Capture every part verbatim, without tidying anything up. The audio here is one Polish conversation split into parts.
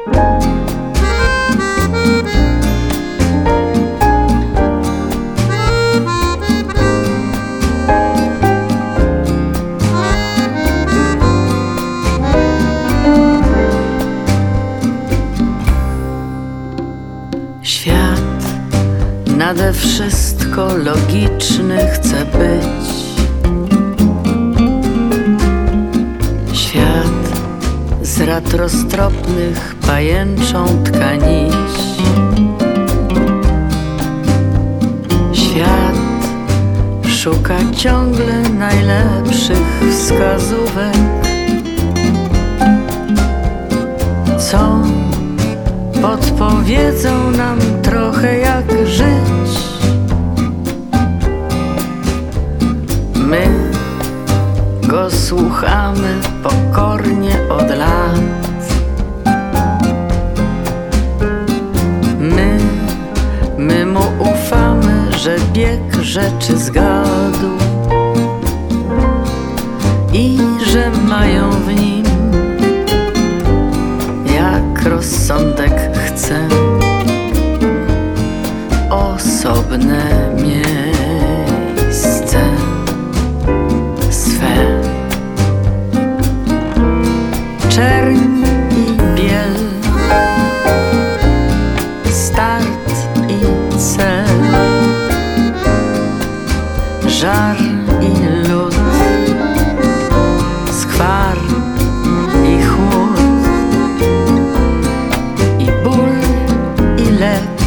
Świat nade wszystko logiczny chce być. Świat z rad roztropnych pajęczą tkaniś. Świat szuka ciągle najlepszych wskazówek, co podpowiedzą nam trochę jak żyć. My go słuchamy pokornie od lat. My, my mu ufamy, że bieg rzeczy zgadł i że mają w nim, jak rozsądek chce, osobne miejsce swe. Czerń i biel, start i cel, żar i lód, skwar i chłód, i ból i lek,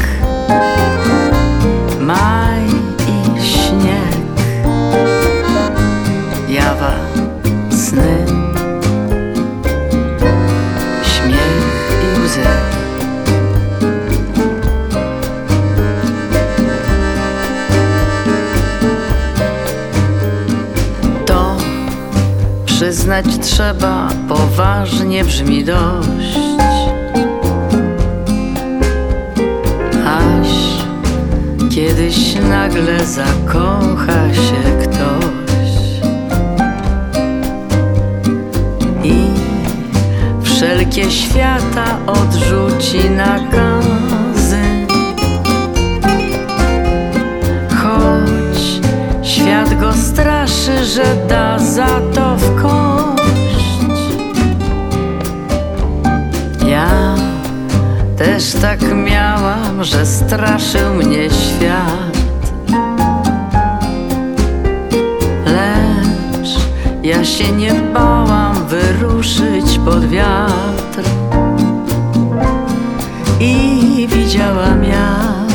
maj i śnieg, jawa, sny, śmiech i łzy. To przyznać trzeba, poważnie brzmi dość. Aż kiedyś nagle zakocha się ktoś i wszelkie świata odrzuci nakazy, choć świat go straszy, że da za to w kość. Ja też tak miałam, że straszył mnie świat, lecz ja się nie bałam wyruszyć pod wiatr i widziałam jak